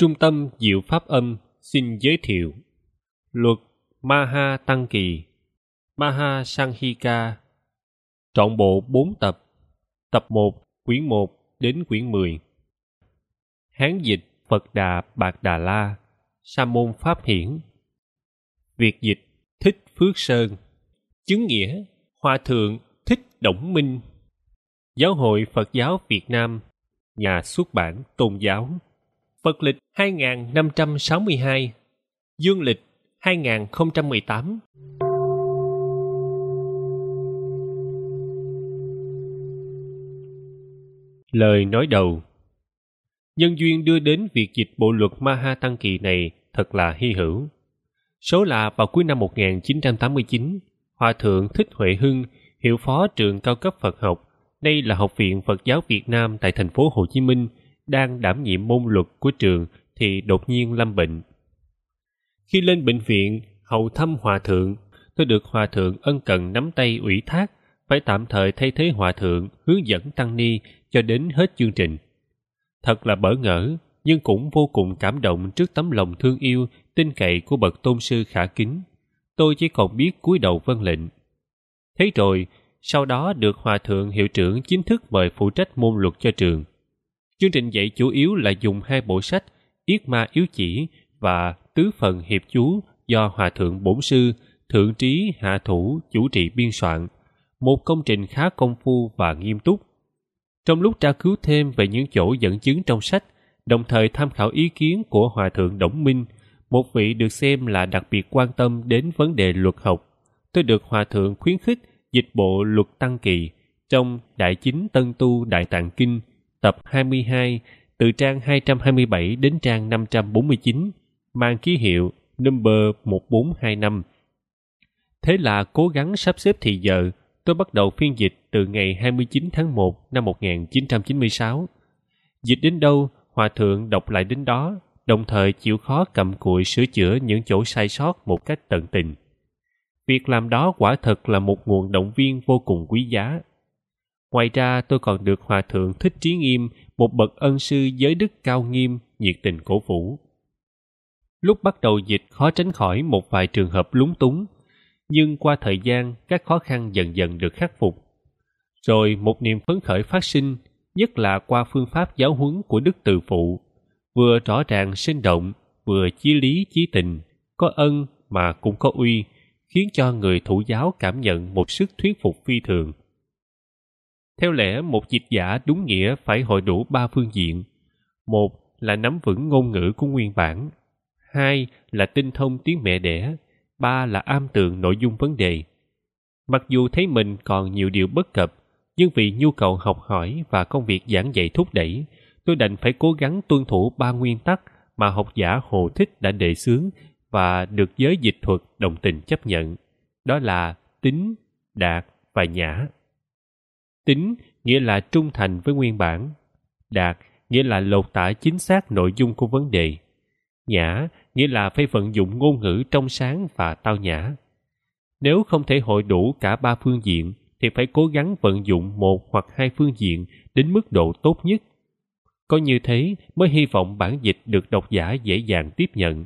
Trung tâm Diệu Pháp Âm xin giới thiệu Luật Maha Tăng Kỳ, Maha Sanghika, trọn bộ 4 tập, tập 1, quyển 1 đến quyển 10. Hán dịch Phật Đà Bạc Đà La, Sa môn Pháp Hiển. Việt dịch Thích Phước Sơn. Chứng nghĩa Hòa Thượng Thích Đổng Minh. Giáo hội Phật giáo Việt Nam, nhà xuất bản Tôn giáo. Phật lịch 2562, dương lịch 2018. Lời nói đầu. Nhân duyên đưa đến việc dịch bộ luật Maha Tăng Kỳ này thật là hy hữu. Số là vào cuối năm 1989, Hòa Thượng Thích Huệ Hưng, hiệu phó trường cao cấp Phật học, nay là Học viện Phật giáo Việt Nam tại thành phố Hồ Chí Minh, đang đảm nhiệm môn luật của trường thì đột nhiên lâm bệnh. Khi lên bệnh viện hầu thăm Hòa Thượng, tôi được Hòa Thượng ân cần nắm tay ủy thác phải tạm thời thay thế Hòa Thượng hướng dẫn tăng ni cho đến hết chương trình. Thật là bỡ ngỡ, nhưng cũng vô cùng cảm động trước tấm lòng thương yêu, tin cậy của bậc tôn sư khả kính. Tôi chỉ còn biết cúi đầu vâng lệnh. Thế rồi, sau đó được Hòa Thượng hiệu trưởng chính thức mời phụ trách môn luật cho trường. Chương trình dạy chủ yếu là dùng 2 bộ sách Yết Ma Yếu Chỉ và Tứ Phần Hiệp Chú do Hòa Thượng Bổn Sư, Thượng Trí Hạ Thủ chủ trì biên soạn, một công trình khá công phu và nghiêm túc. Trong lúc tra cứu thêm về những chỗ dẫn chứng trong sách, đồng thời tham khảo ý kiến của Hòa Thượng Đổng Minh, một vị được xem là đặc biệt quan tâm đến vấn đề luật học, tôi được Hòa Thượng khuyến khích dịch bộ luật Tăng Kỳ trong Đại Chính Tân Tu Đại Tạng Kinh, tập 22, từ trang 227 đến trang 549, mang ký hiệu number 1425. Thế là cố gắng sắp xếp thì giờ, tôi bắt đầu phiên dịch từ ngày 29 tháng 1 năm 1996. Dịch đến đâu, Hòa Thượng đọc lại đến đó, đồng thời chịu khó cầm cụi sửa chữa những chỗ sai sót một cách tận tình. Việc làm đó quả thật là một nguồn động viên vô cùng quý giá. Ngoài ra, tôi còn được Hòa Thượng Thích Trí Nghiêm, một bậc ân sư giới đức cao nghiêm, nhiệt tình cổ vũ. Lúc bắt đầu dịch khó tránh khỏi một vài trường hợp lúng túng, nhưng qua thời gian, các khó khăn dần dần được khắc phục. Rồi một niềm phấn khởi phát sinh, nhất là qua phương pháp giáo huấn của Đức Từ Phụ, vừa rõ ràng sinh động, vừa chí lý chí tình, có ân mà cũng có uy, khiến cho người thụ giáo cảm nhận một sức thuyết phục phi thường. Theo lẽ, một dịch giả đúng nghĩa phải hội đủ 3 phương diện. 1 là nắm vững ngôn ngữ của nguyên bản. 2 là tinh thông tiếng mẹ đẻ. 3 là am tường nội dung vấn đề. Mặc dù thấy mình còn nhiều điều bất cập, nhưng vì nhu cầu học hỏi và công việc giảng dạy thúc đẩy, tôi đành phải cố gắng tuân thủ 3 nguyên tắc mà học giả Hồ Thích đã đề xướng và được giới dịch thuật đồng tình chấp nhận. Đó là tín, đạt và nhã. Tín nghĩa là trung thành với nguyên bản. Đạt nghĩa là lột tả chính xác nội dung của vấn đề. Nhã nghĩa là phải vận dụng ngôn ngữ trong sáng và tao nhã. Nếu không thể hội đủ cả 3 phương diện, thì phải cố gắng vận dụng 1 hoặc 2 phương diện đến mức độ tốt nhất. Có như thế mới hy vọng bản dịch được độc giả dễ dàng tiếp nhận.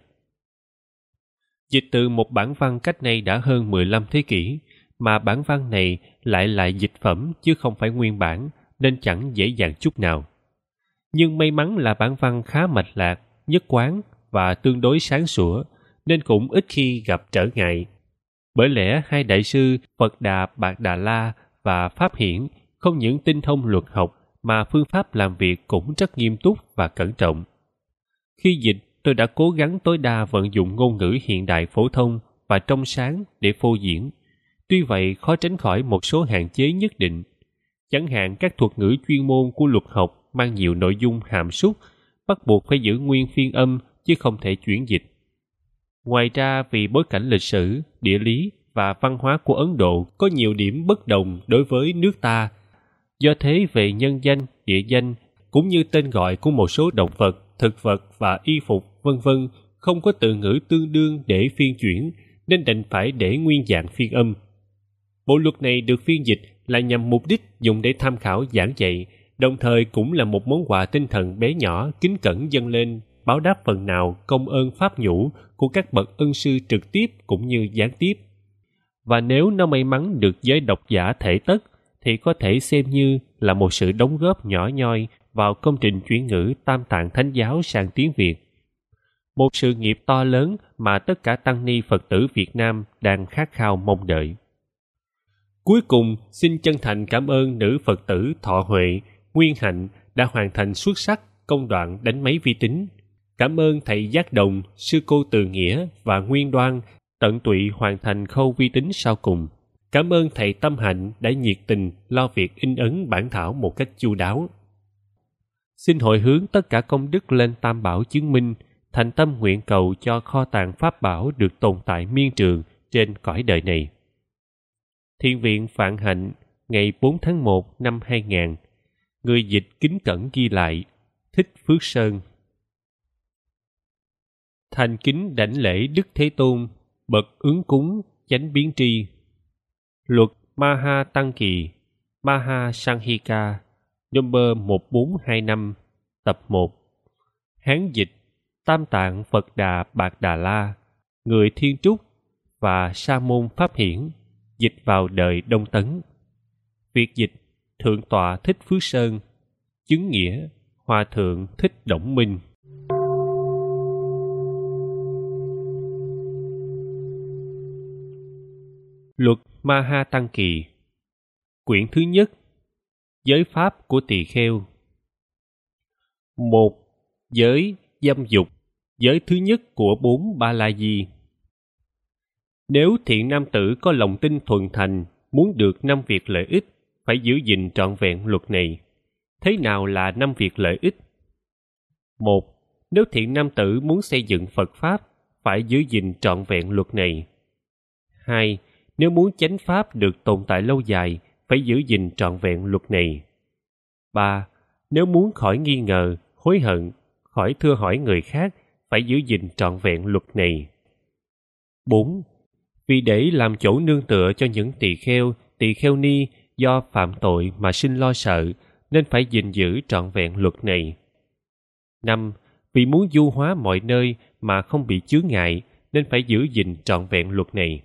Dịch từ một bản văn cách nay đã hơn 15 thế kỷ, mà bản văn này lại là dịch phẩm chứ không phải nguyên bản, nên chẳng dễ dàng chút nào. Nhưng may mắn là bản văn khá mạch lạc, nhất quán và tương đối sáng sủa, nên cũng ít khi gặp trở ngại. Bởi lẽ 2 đại sư Phật Đà Bạc Đà La và Pháp Hiển không những tinh thông luật học mà phương pháp làm việc cũng rất nghiêm túc và cẩn trọng. Khi dịch, tôi đã cố gắng tối đa vận dụng ngôn ngữ hiện đại phổ thông và trong sáng để phô diễn. Tuy vậy, khó tránh khỏi một số hạn chế nhất định. Chẳng hạn các thuật ngữ chuyên môn của luật học mang nhiều nội dung hàm súc, bắt buộc phải giữ nguyên phiên âm chứ không thể chuyển dịch. Ngoài ra, vì bối cảnh lịch sử, địa lý và văn hóa của Ấn Độ có nhiều điểm bất đồng đối với nước ta. Do thế, về nhân danh, địa danh, cũng như tên gọi của một số động vật, thực vật và y phục, v.v. không có từ ngữ tương đương để phiên chuyển, nên đành phải để nguyên dạng phiên âm. Bộ luật này được phiên dịch là nhằm mục đích dùng để tham khảo giảng dạy, đồng thời cũng là một món quà tinh thần bé nhỏ kính cẩn dâng lên báo đáp phần nào công ơn pháp nhũ của các bậc ân sư trực tiếp cũng như gián tiếp. Và nếu nó may mắn được giới độc giả thể tất, thì có thể xem như là một sự đóng góp nhỏ nhoi vào công trình chuyển ngữ Tam Tạng Thánh Giáo sang tiếng Việt. Một sự nghiệp to lớn mà tất cả tăng ni Phật tử Việt Nam đang khát khao mong đợi. Cuối cùng, xin chân thành cảm ơn nữ Phật tử Thọ Huệ, Nguyên Hạnh đã hoàn thành xuất sắc công đoạn đánh máy vi tính. Cảm ơn thầy Giác Đồng, sư cô Từ Nghĩa và Nguyên Đoan tận tụy hoàn thành khâu vi tính sau cùng. Cảm ơn thầy Tâm Hạnh đã nhiệt tình lo việc in ấn bản thảo một cách chu đáo. Xin hồi hướng tất cả công đức lên Tam Bảo chứng minh, thành tâm nguyện cầu cho kho tàng pháp bảo được tồn tại miên trường trên cõi đời này. Thiện viện Vạn Hạnh, ngày 4 tháng 1 năm 2000. Người dịch kính cẩn ghi lại, Thích Phước Sơn. Thành kính đảnh lễ Đức Thế Tôn, bậc ứng cúng, chánh biến tri. Luật Maha Tăng Kỳ, Maha Sanghika, number 1425, tập 1. Hán dịch Tam Tạng Phật Đà Bạc Đà La, người Thiên Trúc và Sa môn Pháp Hiển, dịch vào đời Đông Tấn. Việt dịch Thượng tọa Thích Phước Sơn, chứng nghĩa Hòa thượng Thích Đổng Minh. Luật Maha Tăng Kỳ. Quyển thứ nhất. Giới pháp của tỳ kheo. 1. Giới dâm dục, giới thứ nhất của 4 Ba La Di. Nếu thiện nam tử có lòng tin thuần thành, muốn được 5 việc lợi ích, phải giữ gìn trọn vẹn luật này. Thế nào là 5 việc lợi ích? 1. Nếu thiện nam tử muốn xây dựng Phật Pháp, phải giữ gìn trọn vẹn luật này. 2. Nếu muốn chánh Pháp được tồn tại lâu dài, phải giữ gìn trọn vẹn luật này. 3. Nếu muốn khỏi nghi ngờ, hối hận, khỏi thưa hỏi người khác, phải giữ gìn trọn vẹn luật này. 4. Vì để làm chỗ nương tựa cho những tỳ kheo ni do phạm tội mà sinh lo sợ, nên phải gìn giữ trọn vẹn luật này. 5. Vì muốn du hóa mọi nơi mà không bị chướng ngại, nên phải giữ gìn trọn vẹn luật này.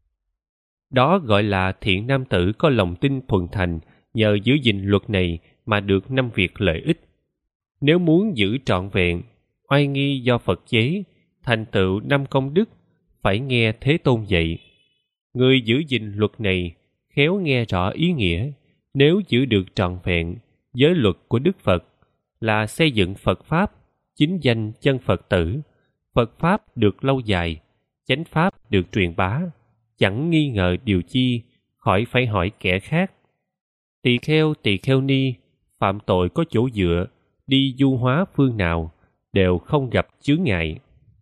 Đó gọi là thiện nam tử có lòng tin thuần thành, nhờ giữ gìn luật này mà được 5 việc lợi ích. Nếu muốn giữ trọn vẹn, oai nghi do Phật chế, thành tựu 5 công đức, phải nghe Thế Tôn dạy. Người giữ gìn luật này, khéo nghe rõ ý nghĩa, nếu giữ được trọn vẹn, giới luật của Đức Phật là xây dựng Phật Pháp, chính danh chân Phật tử, Phật Pháp được lâu dài, chánh Pháp được truyền bá, chẳng nghi ngờ điều chi, khỏi phải hỏi kẻ khác. Tỳ kheo ni, phạm tội có chỗ dựa, đi du hóa phương nào, đều không gặp chướng ngại.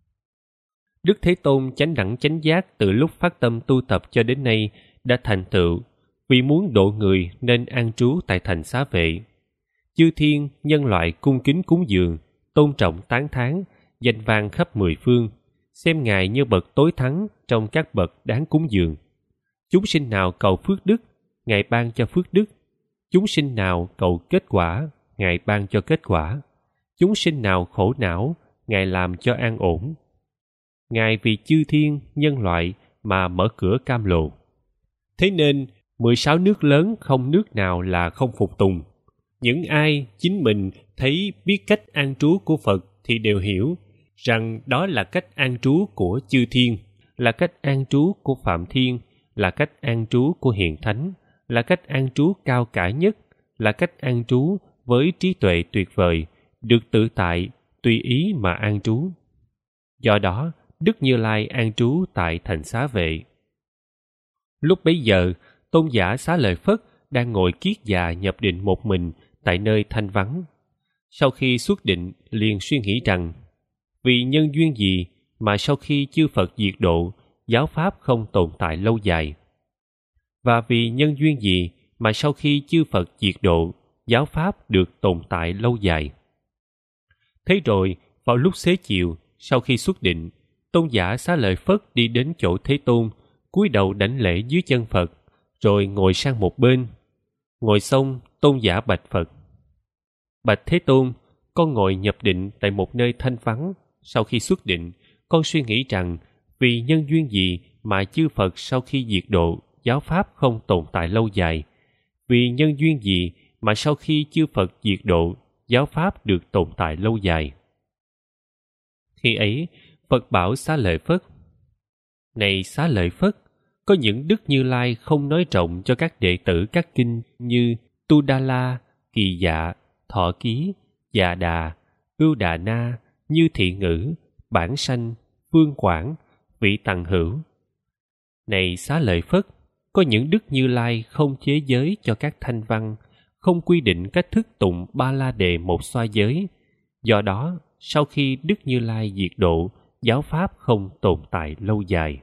Đức Thế Tôn chánh đẳng chánh giác từ lúc phát tâm tu tập cho đến nay đã thành tựu, vì muốn độ người nên an trú tại thành Xá Vệ. Chư thiên, nhân loại cung kính cúng dường, tôn trọng tán thán, danh vang khắp 10 phương, xem Ngài như bậc tối thắng trong các bậc đáng cúng dường. Chúng sinh nào cầu phước đức, Ngài ban cho phước đức. Chúng sinh nào cầu kết quả, Ngài ban cho kết quả. Chúng sinh nào khổ não, Ngài làm cho an ổn. Ngài vì chư thiên, nhân loại mà mở cửa cam lộ. Thế nên, 16 nước lớn không nước nào là không phục tùng. Những ai chính mình thấy biết cách an trú của Phật thì đều hiểu rằng đó là cách an trú của chư thiên, là cách an trú của Phạm Thiên, là cách an trú của Hiền Thánh, là cách an trú cao cả nhất, là cách an trú với trí tuệ tuyệt vời, được tự tại, tùy ý mà an trú. Do đó, Đức Như Lai an trú tại thành Xá Vệ. Lúc bấy giờ, Tôn giả Xá Lợi Phất đang ngồi kiết già nhập định một mình tại nơi thanh vắng. Sau khi xuất định, liền suy nghĩ rằng, vì nhân duyên gì mà sau khi chư Phật diệt độ, giáo pháp không tồn tại lâu dài? Và vì nhân duyên gì mà sau khi chư Phật diệt độ, giáo pháp được tồn tại lâu dài? Thế rồi, vào lúc xế chiều, sau khi xuất định, Tôn giả Xá Lợi Phất đi đến chỗ Thế Tôn, cúi đầu đảnh lễ dưới chân Phật, rồi ngồi sang một bên. Ngồi xong, Tôn giả bạch Phật: Bạch Thế Tôn, con ngồi nhập định tại một nơi thanh vắng. Sau khi xuất định, con suy nghĩ rằng vì nhân duyên gì mà chư Phật sau khi diệt độ, giáo pháp không tồn tại lâu dài? Vì nhân duyên gì mà sau khi chư Phật diệt độ, giáo pháp được tồn tại lâu dài? Khi ấy, Phật bảo Xá Lợi Phất: Này Xá Lợi Phất, có những Đức Như Lai không nói rộng cho các đệ tử các kinh như Tu Đa La, Kỳ Dạ, Thọ Ký, Dạ Đà, Ưu Đà Na, Như Thị Ngữ, Bản Sanh, Phương Quảng, Vị Tằng Hữu. Này Xá Lợi Phất, có những Đức Như Lai không chế giới cho các thanh văn, không quy định cách thức tụng Ba La Đề một xoa giới. Do đó, sau khi Đức Như Lai diệt độ, giáo pháp không tồn tại lâu dài.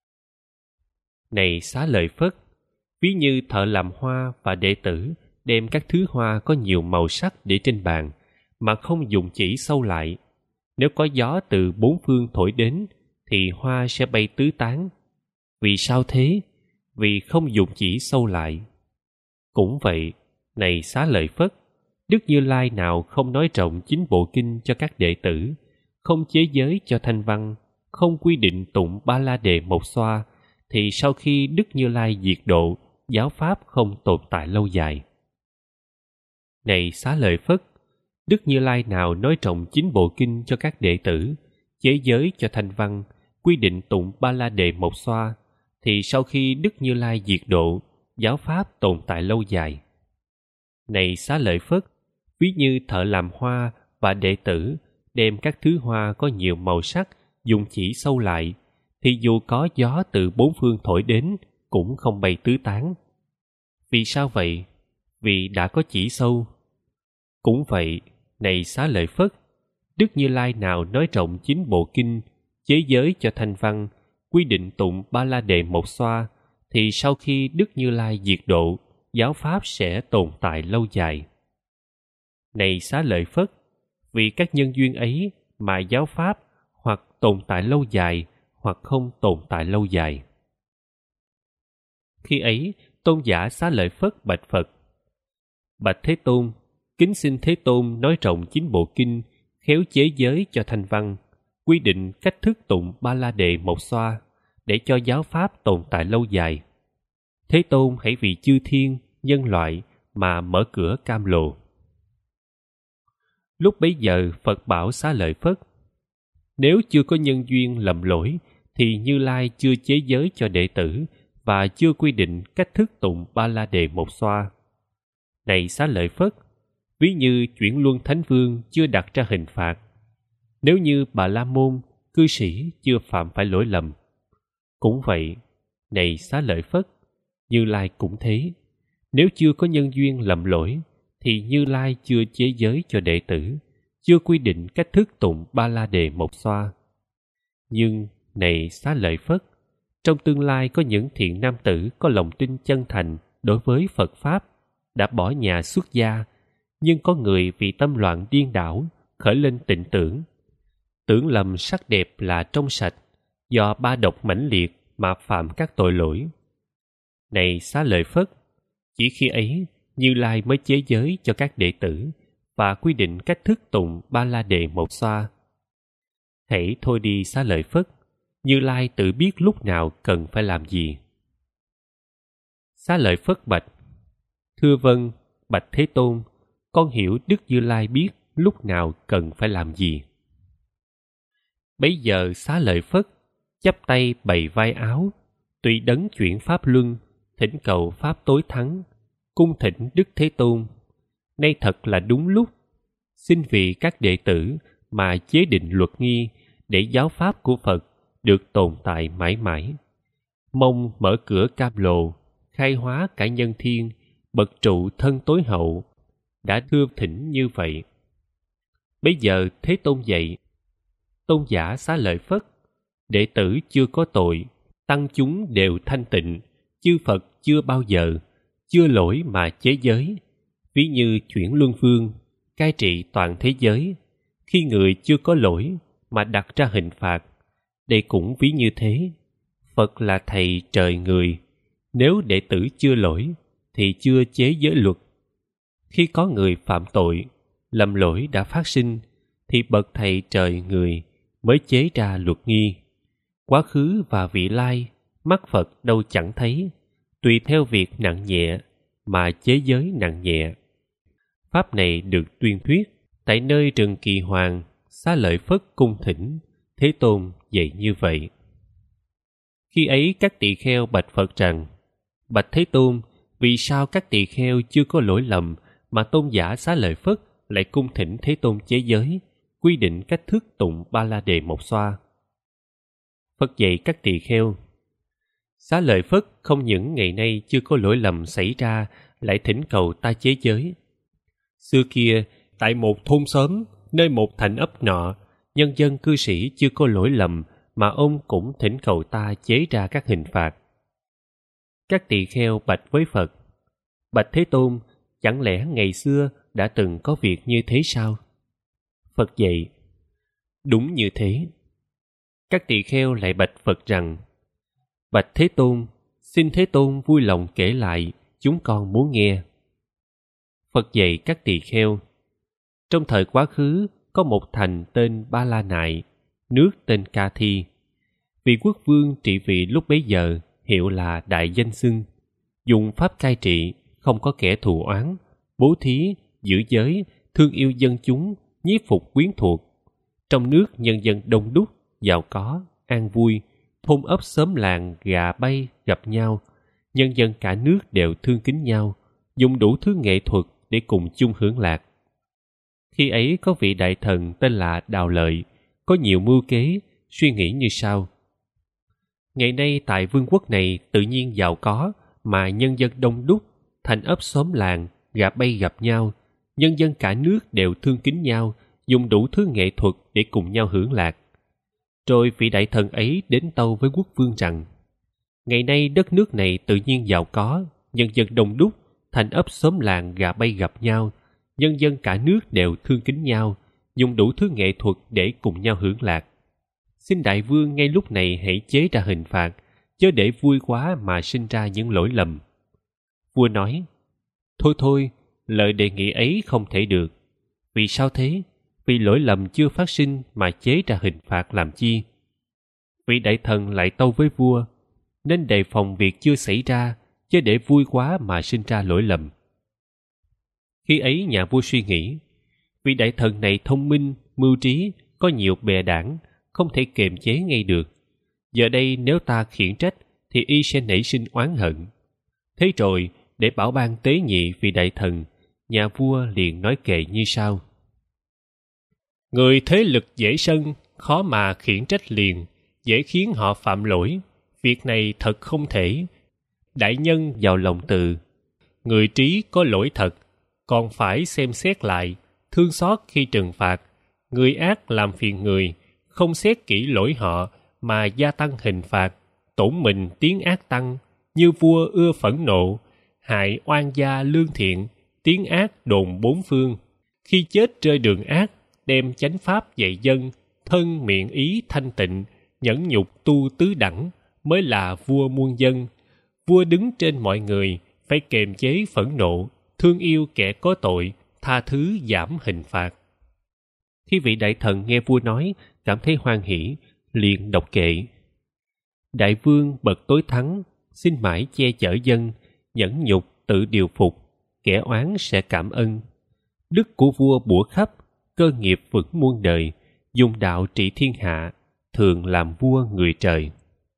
Này Xá Lợi Phất, ví như thợ làm hoa và đệ tử đem các thứ hoa có nhiều màu sắc để trên bàn, mà không dùng chỉ sâu lại. Nếu có gió từ bốn phương thổi đến, thì hoa sẽ bay tứ tán. Vì sao thế? Vì không dùng chỉ sâu lại. Cũng vậy, này Xá Lợi Phất, Đức Như Lai nào không nói rộng chính bộ kinh cho các đệ tử, không chế giới cho thanh văn, không quy định tụng Ba La Đề một xoa, thì sau khi Đức Như Lai diệt độ, giáo pháp không tồn tại lâu dài. Này Xá Lợi Phất, Đức Như Lai nào nói rộng chính bộ kinh cho các đệ tử, chế giới cho thanh văn, quy định tụng Ba La Đề một xoa, thì sau khi Đức Như Lai diệt độ, giáo pháp tồn tại lâu dài. Này Xá Lợi Phất, ví như thợ làm hoa và đệ tử đem các thứ hoa có nhiều màu sắc dùng chỉ sâu lại, thì dù có gió từ bốn phương thổi đến cũng không bay tứ tán. Vì sao vậy? Vì đã có chỉ sâu. Cũng vậy, này Xá Lợi Phất, Đức Như Lai nào nói rộng chính bộ kinh, chế giới cho thanh văn, quy định tụng Ba La Đề một xoa, thì sau khi Đức Như Lai diệt độ, giáo pháp sẽ tồn tại lâu dài. Này Xá Lợi Phất, vì các nhân duyên ấy mà giáo pháp hoặc tồn tại lâu dài hoặc không tồn tại lâu dài. Khi ấy, tôn giả Xá Lợi Phất bạch Phật: Bạch Thế Tôn, kính xin Thế Tôn nói rộng chính bộ kinh, khéo chế giới cho thanh văn, quy định cách thức tụng Ba La Đề một xoa, để cho giáo pháp tồn tại lâu dài. Thế Tôn hãy vì chư thiên, nhân loại mà mở cửa cam lồ. Lúc bấy giờ Phật bảo Xá Lợi Phất: Nếu chưa có nhân duyên lầm lỗi, thì Như Lai chưa chế giới cho đệ tử và chưa quy định cách thức tụng Ba La Đề một xoa. Này Xá Lợi Phất, ví như Chuyển Luân Thánh Vương chưa đặt ra hình phạt. Nếu như Bà La Môn, cư sĩ chưa phạm phải lỗi lầm. Cũng vậy, này Xá Lợi Phất, Như Lai cũng thế. Nếu chưa có nhân duyên lầm lỗi, thì Như Lai chưa chế giới cho đệ tử, chưa quy định cách thức tụng Ba La Đề một xoa. Nhưng, này Xá Lợi Phất, trong tương lai có những thiện nam tử có lòng tin chân thành đối với Phật Pháp, đã bỏ nhà xuất gia, nhưng có người vì tâm loạn điên đảo, khởi lên tịnh tưởng, tưởng lầm sắc đẹp là trong sạch, do ba độc mãnh liệt mà phạm các tội lỗi. Này Xá Lợi Phất, chỉ khi ấy Như Lai mới chế giới cho các đệ tử và quy định cách thức tụng Ba La Đề một xoa. Hãy thôi đi Xá Lợi Phất, Như Lai tự biết lúc nào cần phải làm gì. Xá Lợi Phất bạch: Thưa vâng, bạch Thế Tôn, con hiểu Đức Như Lai biết lúc nào cần phải làm gì. Bấy giờ Xá Lợi Phất chắp tay bày vai áo, tùy đấng chuyển pháp luân, thỉnh cầu pháp tối thắng, cung thỉnh Đức Thế Tôn: Nay thật là đúng lúc, xin vì các đệ tử mà chế định luật nghi, để giáo pháp của Phật được tồn tại mãi mãi. Mong mở cửa cam lồ, khai hóa cả nhân thiên, bậc trụ thân tối hậu, đã thưa thỉnh như vậy. Bây giờ Thế Tôn dạy: Tôn giả Xá Lợi Phất, đệ tử chưa có tội, tăng chúng đều thanh tịnh, chư Phật chưa bao giờ, chưa lỗi mà chế giới. Ví như Chuyển Luân Vương, cai trị toàn thế giới, khi người chưa có lỗi mà đặt ra hình phạt, đây cũng ví như thế. Phật là thầy trời người, nếu đệ tử chưa lỗi thì chưa chế giới luật. Khi có người phạm tội, lầm lỗi đã phát sinh, thì bậc thầy trời người mới chế ra luật nghi. Quá khứ và vị lai, mắt Phật đâu chẳng thấy, tùy theo việc nặng nhẹ mà chế giới nặng nhẹ. Pháp này được tuyên thuyết tại nơi rừng Kỳ Hoàng, Xá Lợi Phất cung thỉnh, Thế Tôn dạy như vậy. Khi ấy các tỳ kheo bạch Phật rằng: Bạch Thế Tôn, vì sao các tỳ kheo chưa có lỗi lầm mà tôn giả Xá Lợi Phất lại cung thỉnh Thế Tôn chế giới, quy định cách thức tụng Ba La Đề Một Xoa? Phật dạy các tỳ kheo: Xá Lợi Phất không những ngày nay chưa có lỗi lầm xảy ra, lại thỉnh cầu ta chế giới. Xưa kia, tại một thôn xóm, nơi một thành ấp nọ, nhân dân cư sĩ chưa có lỗi lầm mà ông cũng thỉnh cầu ta chế ra các hình phạt. Các tỳ kheo bạch với Phật: Bạch Thế Tôn, chẳng lẽ ngày xưa đã từng có việc như thế sao? Phật dạy: Đúng như thế. Các tỳ kheo lại bạch Phật rằng: Bạch Thế Tôn, xin Thế Tôn vui lòng kể lại, chúng con muốn nghe. Phật dạy các tỳ kheo: Trong thời quá khứ, có một thành tên Ba La Nại, nước tên Ca Thi. Vị quốc vương trị vì lúc bấy giờ hiệu là Đại Danh Xưng, dùng pháp cai trị, không có kẻ thù oán, bố thí, giữ giới, thương yêu dân chúng, nhiếp phục quyến thuộc. Trong nước nhân dân đông đúc, giàu có, an vui, thôn ấp xóm làng gà bay gặp nhau, nhân dân cả nước đều thương kính nhau, dùng đủ thứ nghệ thuật để cùng chung hưởng lạc. Khi ấy có vị đại thần tên là Đào Lợi, có nhiều mưu kế, suy nghĩ như sau: Ngày nay tại vương quốc này tự nhiên giàu có, mà nhân dân đông đúc, thành ấp xóm làng gà bay gặp nhau, nhân dân cả nước đều thương kính nhau, dùng đủ thứ nghệ thuật để cùng nhau hưởng lạc. Rồi vị đại thần ấy đến tâu với quốc vương rằng: Ngày nay đất nước này tự nhiên giàu có, nhân dân đông đúc, thành ấp xóm làng gà bay gặp nhau, nhân dân cả nước đều thương kính nhau, dùng đủ thứ nghệ thuật để cùng nhau hưởng lạc. Xin đại vương ngay lúc này hãy chế ra hình phạt, chớ để vui quá mà sinh ra những lỗi lầm. Vua nói: Thôi thôi, lời đề nghị ấy không thể được. Vì sao thế? Vì lỗi lầm chưa phát sinh mà chế ra hình phạt làm chi? Vị đại thần lại tâu với vua: Nên đề phòng việc chưa xảy ra, chớ để vui quá mà sinh ra lỗi lầm. Khi ấy nhà vua suy nghĩ: Vị đại thần này thông minh, mưu trí, có nhiều bè đảng, không thể kiềm chế ngay được. Giờ đây nếu ta khiển trách thì y sẽ nảy sinh oán hận. Thế rồi, để bảo ban tế nhị vị đại thần, nhà vua liền nói kệ như sau: Người thế lực dễ sân, khó mà khiển trách liền, dễ khiến họ phạm lỗi. Việc này thật không thể. Đại nhân giàu lòng từ, người trí có lỗi thật, còn phải xem xét lại, thương xót khi trừng phạt. Người ác làm phiền người, không xét kỹ lỗi họ mà gia tăng hình phạt, tổn mình tiếng ác tăng, như vua ưa phẫn nộ, hại oan gia lương thiện, tiếng ác đồn bốn phương. Khi chết rơi đường ác, đem chánh pháp dạy dân, thân miệng ý thanh tịnh, nhẫn nhục tu tứ đẳng, mới là vua muôn dân. Vua đứng trên mọi người, phải kềm chế phẫn nộ, thương yêu kẻ có tội, tha thứ giảm hình phạt. Khi vị đại thần nghe vua nói, cảm thấy hoan hỉ, liền đọc kệ: Đại vương bậc tối thắng, xin mãi che chở dân, nhẫn nhục tự điều phục, kẻ oán sẽ cảm ân. Đức của vua bủa khắp, cơ nghiệp vững muôn đời, dùng đạo trị thiên hạ, thường làm vua người trời.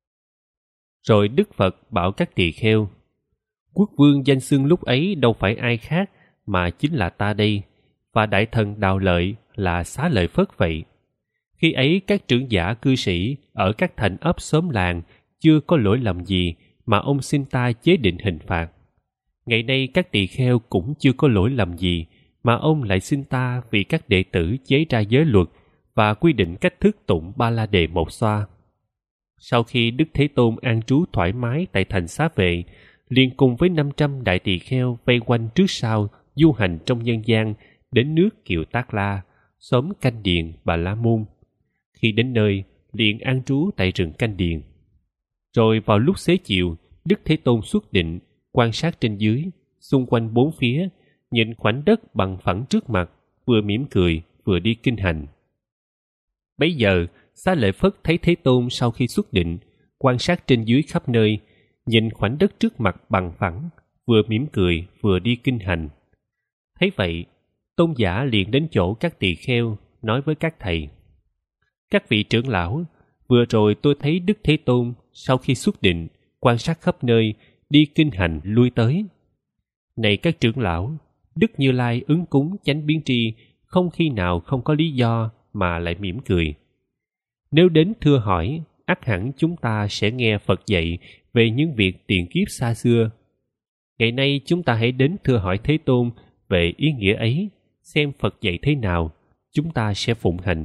Rồi Đức Phật bảo các tỳ kheo: Quốc vương danh xưng lúc ấy đâu phải ai khác mà chính là ta đây, và đại thần Đào Lợi là Xá Lợi Phất vậy. Khi ấy các trưởng giả cư sĩ ở các thành ấp xóm làng chưa có lỗi lầm gì mà ông xin ta chế định hình phạt. Ngày nay các tỳ kheo cũng chưa có lỗi lầm gì mà ông lại xin ta vì các đệ tử chế ra giới luật và quy định cách thức tụng Ba La Đề Một Xoa. Sau khi Đức Thế Tôn an trú thoải mái tại thành Xá Vệ, liền cùng với 500 đại tỳ kheo vây quanh trước sau du hành trong nhân gian đến nước Kiều Tác La, xóm Canh Điền, Bà La Môn. Khi đến nơi, liền an trú tại rừng Canh Điền. Rồi vào lúc xế chiều, Đức Thế Tôn xuất định, quan sát trên dưới, xung quanh bốn phía, nhìn khoảnh đất bằng phẳng trước mặt, vừa mỉm cười vừa đi kinh hành. Bấy giờ Xá Lợi Phất thấy Thế Tôn sau khi xuất định, quan sát trên dưới khắp nơi, nhìn khoảnh đất trước mặt bằng phẳng, vừa mỉm cười vừa đi kinh hành. Thấy vậy, tôn giả liền đến chỗ các tỳ kheo, nói với các thầy: các vị trưởng lão, vừa rồi tôi thấy Đức Thế Tôn sau khi xuất định, quan sát khắp nơi, đi kinh hành lui tới. Này các trưởng lão, Đức Như Lai ứng cúng chánh biến tri, không khi nào không có lý do mà lại mỉm cười. Nếu đến thưa hỏi, ắt hẳn chúng ta sẽ nghe Phật dạy về những việc tiền kiếp xa xưa. Ngày nay chúng ta hãy đến thưa hỏi Thế Tôn về ý nghĩa ấy, xem Phật dạy thế nào, chúng ta sẽ phụng hành.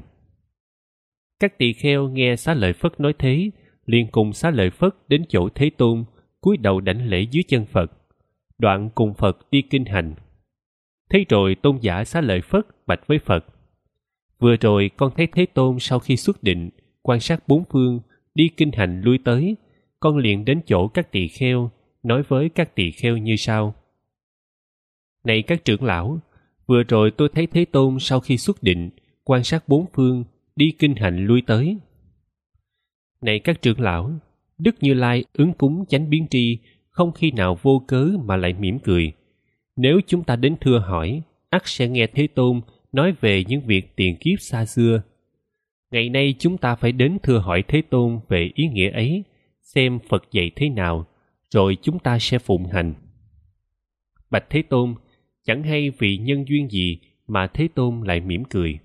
Các tỳ kheo nghe Xá Lợi Phất nói thế, liền cùng Xá Lợi Phất đến chỗ Thế Tôn, cúi đầu đảnh lễ dưới chân Phật, đoạn cùng Phật đi kinh hành. Thế rồi tôn giả Xá Lợi Phất bạch với Phật: vừa rồi con thấy Thế Tôn sau khi xuất định, quan sát bốn phương, đi kinh hành lui tới, con liền đến chỗ các tỳ kheo, nói với các tỳ kheo như sau: này các trưởng lão, vừa rồi tôi thấy Thế Tôn sau khi xuất định, quan sát bốn phương, đi kinh hành lui tới. Này các trưởng lão, Đức Như Lai ứng cúng chánh biến tri, không khi nào vô cớ mà lại mỉm cười. Nếu chúng ta đến thưa hỏi, ắt sẽ nghe Thế Tôn nói về những việc tiền kiếp xa xưa. Ngày nay chúng ta phải đến thưa hỏi Thế Tôn về ý nghĩa ấy, xem Phật dạy thế nào, rồi chúng ta sẽ phụng hành. Bạch Thế Tôn, chẳng hay vì nhân duyên gì mà Thế Tôn lại mỉm cười.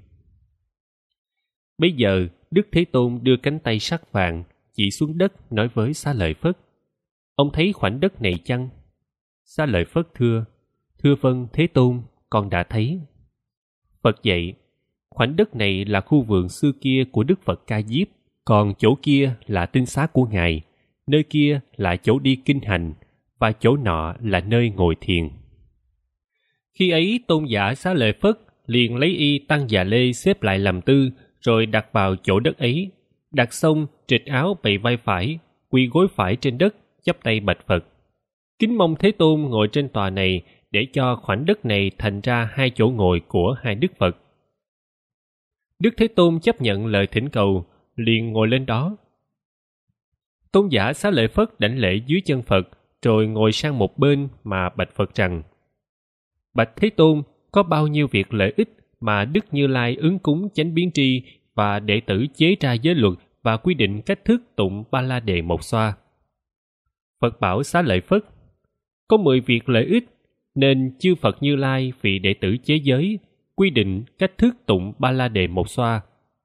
Bấy giờ Đức Thế Tôn đưa cánh tay sắc vàng chỉ xuống đất, nói với Xá Lợi Phất: ông thấy khoảnh đất này chăng? Xá Lợi Phất thưa: thưa vâng Thế Tôn, con đã thấy. Phật dạy: khoảnh đất này là khu vườn xưa kia của Đức Phật Ca Diếp, còn chỗ kia là tinh xá của Ngài, nơi kia là chỗ đi kinh hành, và chỗ nọ là nơi ngồi thiền. Khi ấy tôn giả Xá Lợi Phất liền lấy y tăng già lê xếp lại làm tư, rồi đặt vào chỗ đất ấy. Đặt xong, trịch áo bày vai phải, quỳ gối phải trên đất, chắp tay bạch Phật: kính mong Thế Tôn ngồi trên tòa này, để cho khoảnh đất này thành ra hai chỗ ngồi của hai Đức Phật. Đức Thế Tôn chấp nhận lời thỉnh cầu, liền ngồi lên đó. Tôn giả Xá Lợi Phất đảnh lễ dưới chân Phật, rồi ngồi sang một bên mà bạch Phật rằng: bạch Thế Tôn, có bao nhiêu việc lợi ích mà Đức Như Lai ứng cúng chánh biến tri và đệ tử chế ra giới luật và quy định cách thức tụng Ba La Đề Một Xoa. Phật bảo Xá Lợi Phất: có 10 việc lợi ích, nên chư Phật Như Lai vì đệ tử chế giới, quy định cách thức tụng Ba La Đề Một Xoa.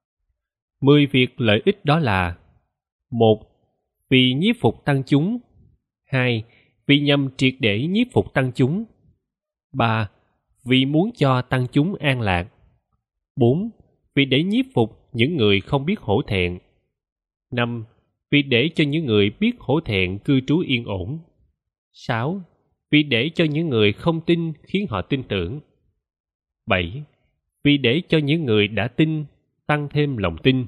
10 việc lợi ích đó là: 1. Vì nhiếp phục tăng chúng. 2. Vì nhằm triệt để nhiếp phục tăng chúng. 3. Vì muốn cho tăng chúng an lạc. 4. Vì để nhiếp phục những người không biết hổ thẹn. 5. Vì để cho những người biết hổ thẹn cư trú yên ổn. 6. Vì để cho những người không tin khiến họ tin tưởng. 7. Vì để cho những người đã tin tăng thêm lòng tin.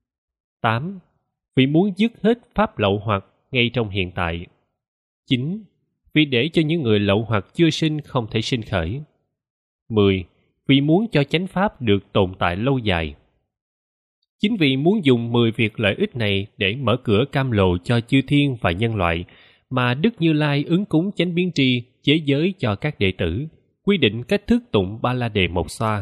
8. Vì muốn dứt hết pháp lậu hoặc ngay trong hiện tại. 9. Vì để cho những người lậu hoặc chưa sinh không thể sinh khởi. 10. Vì muốn cho chánh pháp được tồn tại lâu dài. Chính vì muốn dùng 10 việc lợi ích này để mở cửa cam lồ cho chư thiên và nhân loại, mà Đức Như Lai ứng cúng chánh biến tri chế giới cho các đệ tử, quy định cách thức tụng Ba La Đề Một Xoa.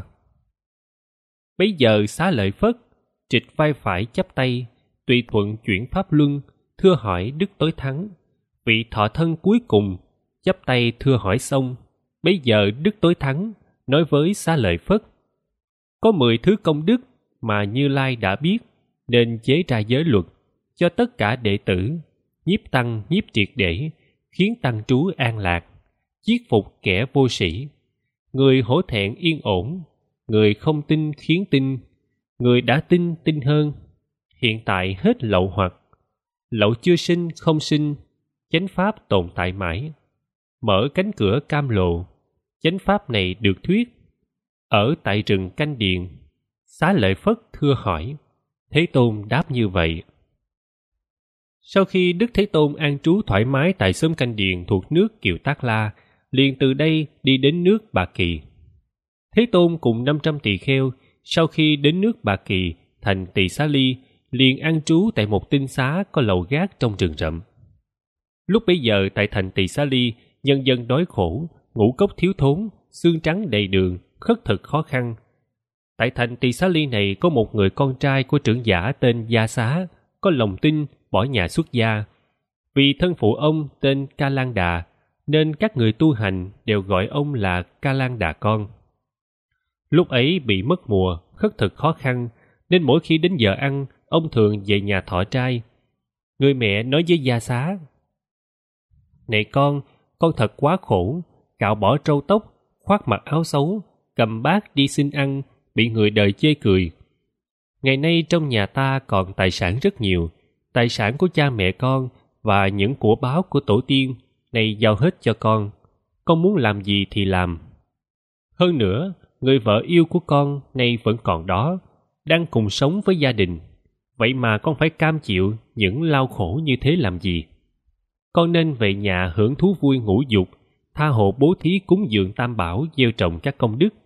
Bấy giờ Xá Lợi Phất trịch vai phải chắp tay, tùy thuận chuyển pháp luân, thưa hỏi Đức Tối Thắng. Vị thọ thân cuối cùng chắp tay thưa hỏi xong, bấy giờ Đức Tối Thắng nói với Xá Lợi Phất: có 10 thứ công đức mà Như Lai đã biết, nên chế ra giới luật cho tất cả đệ tử, nhiếp tăng nhiếp triệt để, khiến tăng trú an lạc, chiết phục kẻ vô sĩ, người hổ thẹn yên ổn, người không tin khiến tin, người đã tin tin hơn, hiện tại hết lậu hoặc, lậu chưa sinh không sinh, chánh pháp tồn tại mãi, mở cánh cửa cam lồ, chánh pháp này được thuyết. Ở tại rừng Canh Điền, Xá Lợi Phất thưa hỏi. Thế Tôn đáp như vậy. Sau khi Đức Thế Tôn an trú thoải mái tại xóm Canh Điền thuộc nước Kiều Tác La, liền từ đây đi đến nước Bà Kỳ. Thế Tôn cùng 500 tỳ kheo sau khi đến nước Bạc Kỳ thành Tỳ Xá Ly liền an trú tại một tinh xá có lầu gác trong rừng rậm. Lúc bấy giờ tại thành Tỳ Xá Ly, nhân dân đói khổ, ngũ cốc thiếu thốn, xương trắng đầy đường, khất thực khó khăn. Tại thành Tỳ Xá Ly này có một người con trai của trưởng giả tên Gia Xá, có lòng tin bỏ nhà xuất gia. Vì thân phụ ông tên Ca Lan Đà, nên các người tu hành đều gọi ông là Ca Lan Đà con. Lúc ấy bị mất mùa, khất thực khó khăn, nên mỗi khi đến giờ ăn, ông thường về nhà thọ trai. Người mẹ nói với Gia Xá: "Này con thật quá khổ, cạo bỏ râu tóc, khoác mặc áo xấu, cầm bát đi xin ăn, bị người đời chê cười. Ngày nay trong nhà ta còn tài sản rất nhiều, tài sản của cha mẹ con và những của báo của tổ tiên này giao hết cho con muốn làm gì thì làm. Hơn nữa, người vợ yêu của con nay vẫn còn đó, đang cùng sống với gia đình. Vậy mà con phải cam chịu những lao khổ như thế làm gì? Con nên về nhà hưởng thú vui ngũ dục, tha hồ bố thí cúng dường tam bảo, gieo trồng các công đức."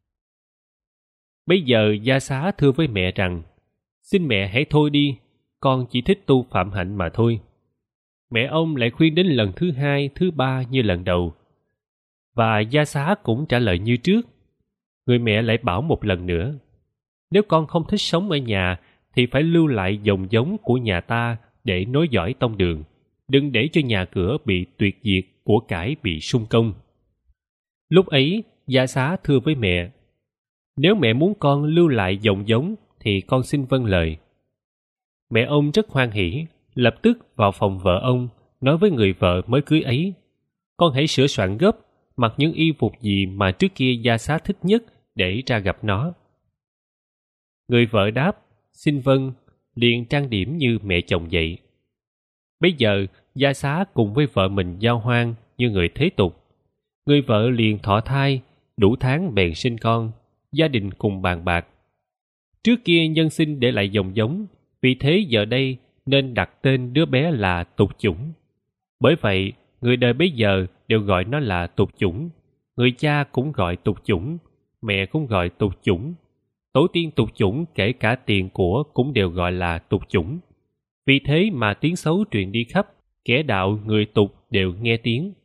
Bây giờ Gia Xá thưa với mẹ rằng: "Xin mẹ hãy thôi đi, con chỉ thích tu phạm hạnh mà thôi." Mẹ ông lại khuyên đến lần thứ hai, thứ ba như lần đầu, và Gia Xá cũng trả lời như trước. Người mẹ lại bảo một lần nữa: "Nếu con không thích sống ở nhà thì phải lưu lại dòng giống của nhà ta để nối dõi tông đường, đừng để cho nhà cửa bị tuyệt diệt, của cải bị sung công." Lúc ấy Gia Xá thưa với mẹ: "Nếu mẹ muốn con lưu lại dòng giống thì con xin vâng lời." Mẹ ông rất hoan hỉ, lập tức vào phòng vợ ông, nói với người vợ mới cưới ấy: "Con hãy sửa soạn gấp, mặc những y phục gì mà trước kia Gia Xá thích nhất để ra gặp nó." Người vợ đáp: "Xin vâng", liền trang điểm như mẹ chồng vậy. Bây giờ Gia Xá cùng với vợ mình giao hoan như người thế tục. Người vợ liền thọ thai, đủ tháng bèn sinh con, gia đình cùng bàn bạc. Trước kia nhân sinh để lại dòng giống, vì thế giờ đây nên đặt tên đứa bé là Tục Chủng. Bởi vậy, người đời bấy giờ đều gọi nó là Tục Chủng. Người cha cũng gọi Tục Chủng, mẹ cũng gọi Tục Chủng. Tổ tiên Tục Chủng kể cả tiền của cũng đều gọi là Tục Chủng. Vì thế mà tiếng xấu truyền đi khắp, kẻ đạo người Tục đều nghe tiếng.